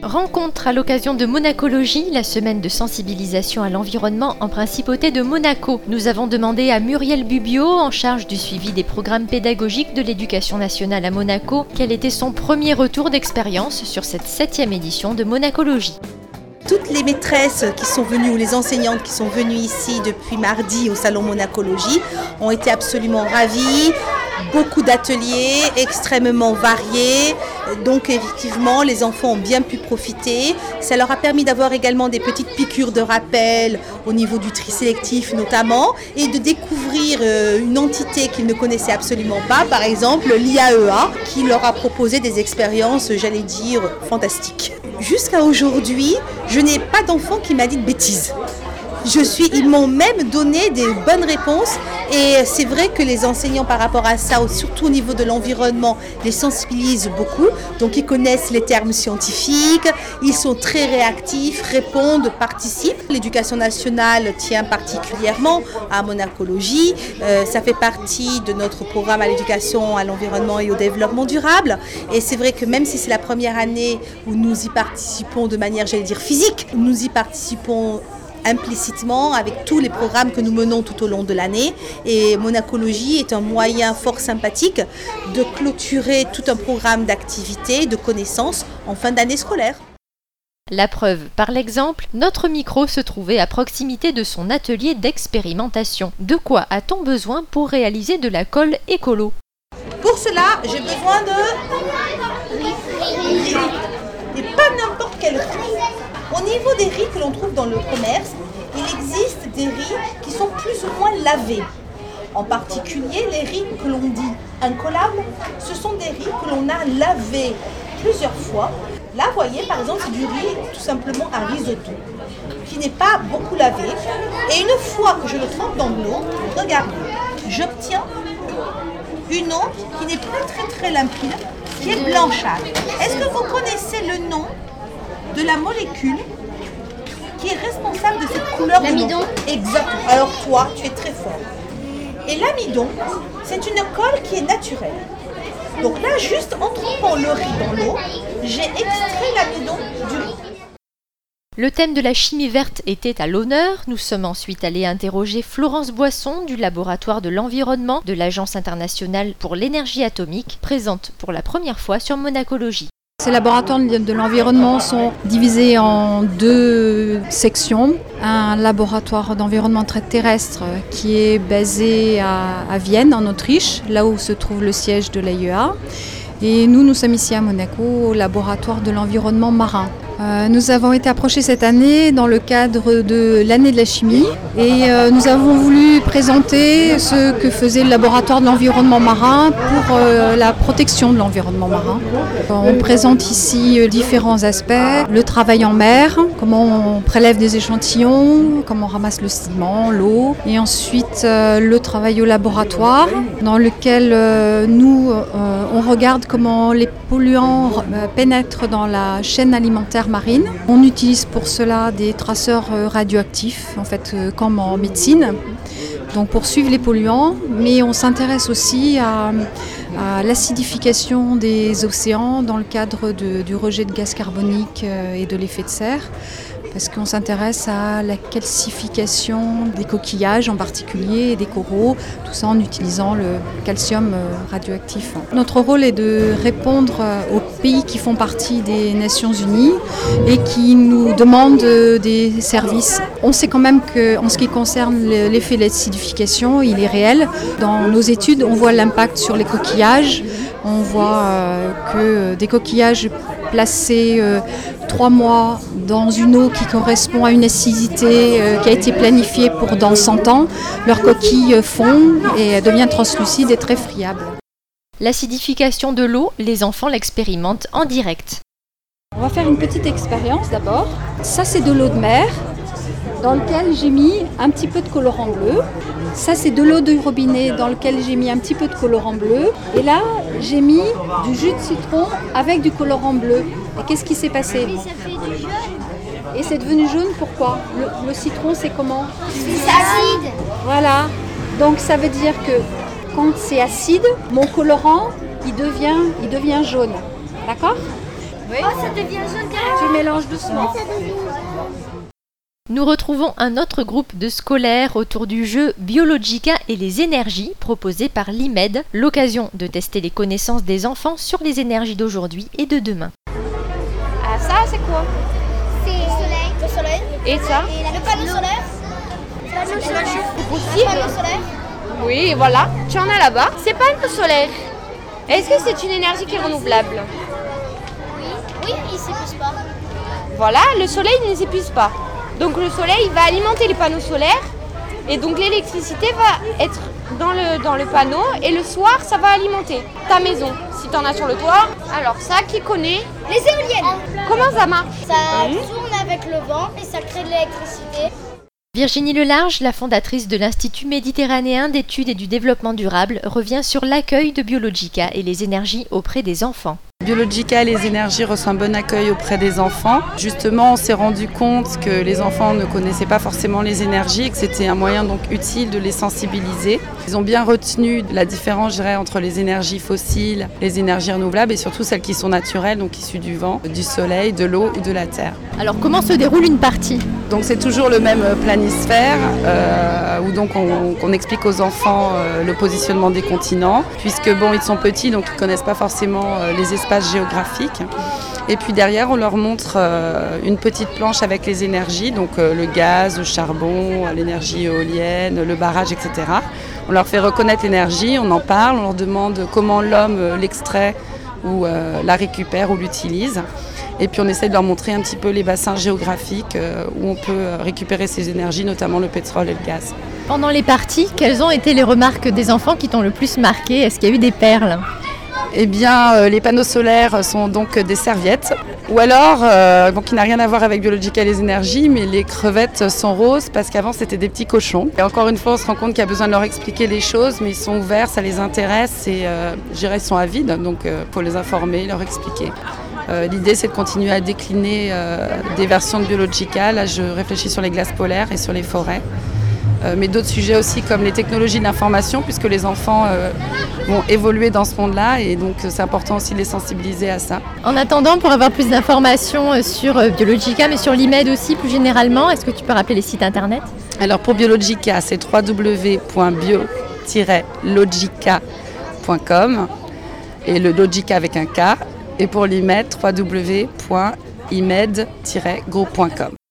Rencontre à l'occasion de Monacologie, la semaine de sensibilisation à l'environnement en principauté de Monaco. Nous avons demandé à Muriel Bubio, en charge du suivi des programmes pédagogiques de l'éducation nationale à Monaco, quel était son premier retour d'expérience sur cette 7e édition de Monacologie. Toutes les maîtresses qui sont venues ou les enseignantes qui sont venues ici depuis mardi au salon Monacologie ont été absolument ravies. Beaucoup d'ateliers extrêmement variés, donc effectivement les enfants ont bien pu profiter. Ça leur a permis d'avoir également des petites piqûres de rappel au niveau du tri sélectif notamment et de découvrir une entité qu'ils ne connaissaient absolument pas, par exemple l'IAEA qui leur a proposé des expériences, j'allais dire, fantastiques. Jusqu'à aujourd'hui, je n'ai pas d'enfant qui m'a dit de bêtises. Ils m'ont même donné des bonnes réponses et c'est vrai que les enseignants par rapport à ça, surtout au niveau de l'environnement, les sensibilisent beaucoup. Donc ils connaissent les termes scientifiques, ils sont très réactifs, répondent, participent. L'éducation nationale tient particulièrement à Monacologie. Ça fait partie de notre programme à l'éducation, à l'environnement et au développement durable. Et c'est vrai que même si c'est la première année où nous y participons de manière, j'allais dire, physique, nous y participons implicitement avec tous les programmes que nous menons tout au long de l'année. Et Monacologie est un moyen fort sympathique de clôturer tout un programme d'activités, de connaissances en fin d'année scolaire. La preuve par l'exemple, notre micro se trouvait à proximité de son atelier d'expérimentation. De quoi a-t-on besoin pour réaliser de la colle écolo ? Pour cela, j'ai besoin de riz. Et pas n'importe quel riz. Au niveau des riz que l'on trouve dans le commerce, il existe des riz qui sont plus ou moins lavés. En particulier, les riz que l'on dit incollables, ce sont des riz que l'on a lavés plusieurs fois. Là, vous voyez, par exemple, c'est du riz tout simplement à risotto, qui n'est pas beaucoup lavé. Et une fois que je le trempe dans de l'eau, regardez, j'obtiens une eau qui n'est plus très limpide, qui est blanchâtre. Est-ce que vous connaissez le nom de la molécule qui est responsable de cette couleur? L'amidon. Exactement. Alors toi, tu es très fort. Et l'amidon, c'est une colle qui est naturelle. Donc là, juste en trempant le riz dans l'eau, j'ai extrait l'amidon du riz. Le thème de la chimie verte était à l'honneur. Nous sommes ensuite allés interroger Florence Boisson du laboratoire de l'environnement de l'Agence internationale pour l'énergie atomique, présente pour la première fois sur Monacologie. Ces laboratoires de l'environnement sont divisés en 2 sections. Un laboratoire d'environnement terrestre qui est basé à Vienne, en Autriche, là où se trouve le siège de l'AIEA. Et nous sommes ici à Monaco, au laboratoire de l'environnement marin. Nous avons été approchés cette année dans le cadre de l'année de la chimie et nous avons voulu présenter ce que faisait le laboratoire de l'environnement marin pour la protection de l'environnement marin. On présente ici différents aspects, le travail en mer, comment on prélève des échantillons, comment on ramasse le ciment, l'eau, et ensuite le travail au laboratoire dans lequel on regarde comment les polluants pénètrent dans la chaîne alimentaire marine. On utilise pour cela des traceurs radioactifs, en fait, comme en médecine, donc pour suivre les polluants, mais on s'intéresse aussi à l'acidification des océans dans le cadre du rejet de gaz carbonique et de l'effet de serre, parce qu'on s'intéresse à la calcification des coquillages en particulier et des coraux, tout ça en utilisant le calcium radioactif. Notre rôle est de répondre aux pays qui font partie des Nations Unies et qui nous demandent des services. On sait quand même qu'en ce qui concerne l'effet de l'acidification, il est réel. Dans nos études, on voit l'impact sur les coquillages. On voit que des coquillages placés 3 mois dans une eau qui correspond à une acidité qui a été planifiée pour dans 100 ans, leur coquille fond et devient translucide et très friable. L'acidification de l'eau, les enfants l'expérimentent en direct. On va faire une petite expérience d'abord. Ça, c'est de l'eau de mer dans lequel j'ai mis un petit peu de colorant bleu. Ça, c'est de l'eau du robinet dans lequel j'ai mis un petit peu de colorant bleu. Et là, j'ai mis du jus de citron avec du colorant bleu. Et qu'est-ce qui s'est passé? Ça fait du jaune. Et c'est devenu jaune, pourquoi? Le citron, c'est comment? C'est acide. Voilà. Donc, ça veut dire que quand c'est acide, mon colorant, il devient jaune. D'accord? Oh, ça devient jaune. Tu mélanges doucement. Nous retrouvons un autre groupe de scolaires autour du jeu Biologica et les énergies proposé par l'IMED, l'occasion de tester les connaissances des enfants sur les énergies d'aujourd'hui et de demain. Ah, ça, c'est quoi? C'est le soleil. Et ça? Et le panneau solaire. C'est possible? Le panneau solaire. Oui, voilà. Tu en as là-bas. C'est pas le solaire. Est-ce que c'est une énergie qui est renouvelable? Oui, il s'épuise pas. Voilà, le soleil ne s'épuise pas. Donc le soleil va alimenter les panneaux solaires et donc l'électricité va être dans le panneau et le soir ça va alimenter ta maison si tu en as sur le toit. Alors ça, qui connaît? Les éoliennes. Comment ça marche? Ça tourne avec le vent et ça crée de l'électricité. Virginie Lelarge, la fondatrice de l'Institut méditerranéen d'études et du développement durable, revient sur l'accueil de Biologica et les énergies auprès des enfants. Biologica et les énergies reçoivent un bon accueil auprès des enfants. Justement, on s'est rendu compte que les enfants ne connaissaient pas forcément les énergies et que c'était un moyen donc utile de les sensibiliser. Ils ont bien retenu la différence, je dirais, entre les énergies fossiles, les énergies renouvelables et surtout celles qui sont naturelles, donc issues du vent, du soleil, de l'eau ou de la terre. Alors comment se déroule une partie ? Donc c'est toujours le même planisphère où donc on explique aux enfants le positionnement des continents, puisque bon, ils sont petits donc ils ne connaissent pas forcément les espaces géographiques. Et puis derrière, on leur montre une petite planche avec les énergies, donc le gaz, le charbon, l'énergie éolienne, le barrage, etc. On leur fait reconnaître l'énergie, on en parle, on leur demande comment l'homme l'extrait ou la récupère ou l'utilise. Et puis on essaie de leur montrer un petit peu les bassins géographiques où on peut récupérer ces énergies, notamment le pétrole et le gaz. Pendant les parties, quelles ont été les remarques des enfants qui t'ont le plus marqué ? Est-ce qu'il y a eu des perles ? Eh bien, les panneaux solaires sont donc des serviettes. Ou alors, qui n'a rien à voir avec Biologica et les énergies, mais les crevettes sont roses parce qu'avant c'était des petits cochons. Et encore une fois, on se rend compte qu'il y a besoin de leur expliquer les choses, mais ils sont ouverts, ça les intéresse et je dirais ils sont avides, donc il faut les informer, leur expliquer. L'idée c'est de continuer à décliner des versions de Biologica. Là, je réfléchis sur les glaces polaires et sur les forêts. Mais d'autres sujets aussi comme les technologies de l'information, puisque les enfants vont évoluer dans ce monde-là et donc c'est important aussi de les sensibiliser à ça. En attendant, pour avoir plus d'informations sur Biologica, mais sur l'IMED aussi plus généralement, est-ce que tu peux rappeler les sites internet ? Alors pour Biologica, c'est www.bio-logica.com et le Logica avec un K. Et pour l'IMED, www.imed-group.com.